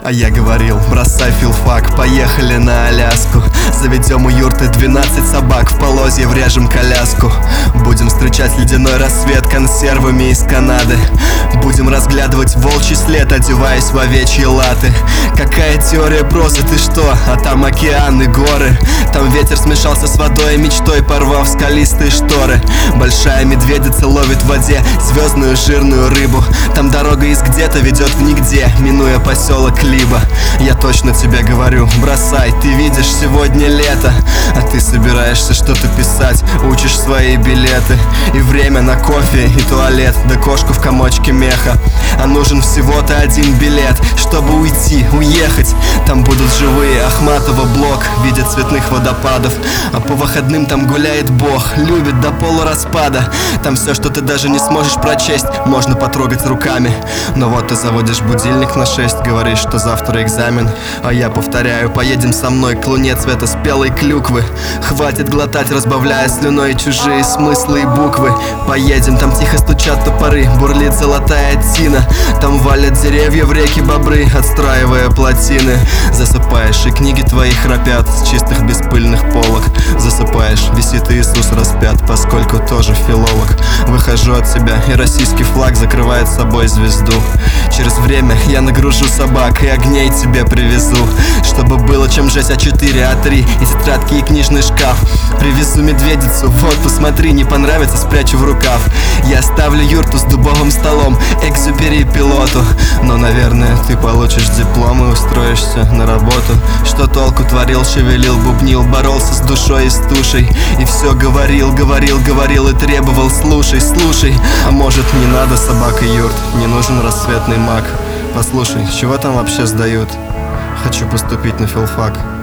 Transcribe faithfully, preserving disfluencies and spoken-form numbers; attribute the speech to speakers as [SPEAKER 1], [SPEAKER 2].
[SPEAKER 1] А я говорил, бросай филфак, поехали на Аляску. Заведем у юрты двенадцать собак, в Полозье врежем коляску. Будем встречать ледяной рассвет консервами из Канады. Будем разглядывать волчий след, одеваясь в овечьи латы. Какая теория прозы, ты что? А там океан и горы. Там ветер смешался с водой и мечтой, порвав скалистые шторы. Большая медведица ловит в воде звездную жирную рыбу. Там дорога из где-то ведет в нигде, минуя поселок Либо. Я точно тебе говорю, бросай, ты видишь, сегодня лето. А ты собираешься что-то писать, учишь свои билеты. И время на кофе и туалет, да кошку в комочке меха. А нужен всего-то один билет, чтобы уйти, уехать. Там будут живые Ахматова блок в виде цветных водопадов. А по выходным там гуляет Бог, любит до полураспада. Там все, что ты даже не сможешь прочесть, можно потрогать руками. Но вот ты заводишь будильник на шесть, говоришь, что завтра экзамен. А я повторяю, поедем со мной к луне цвета спелой клюквы. Хватит глотать, разбавляя слюной чужие смыслы и буквы. Поедем, там тихо стучат топоры, бурлит золотая тина. Там валят деревья в реки бобры, отстраивая плотины. Засыпаешь, и книги твои храпят с чистых беспыльных полок. Засыпаешь, висит Иисус распят, поскольку тоже филолог. Выхожу от тебя, и российский флаг закрывает собой звезду. Через время я нагружу собак и огней тебе привезу, чтобы было чем жесть а четыре, а три и тетрадки, и книжный шкаф. Привезу медведицу, вот посмотри, не понравится, спрячу в рукав. Я оставлю юрту с дубовым столом, Экзюпери пилоту. Но, наверное, ты получишь диплом и устроишься на работу. Что толку творил, шевелил, бубнил, боролся с душой и с тушей. И все говорил, говорил, говорил и требовал, слушай, слушай. А может, не надо собак и юрт, не нужен рассветный маг. Послушай, чего там вообще сдают? Хочу поступить на филфак.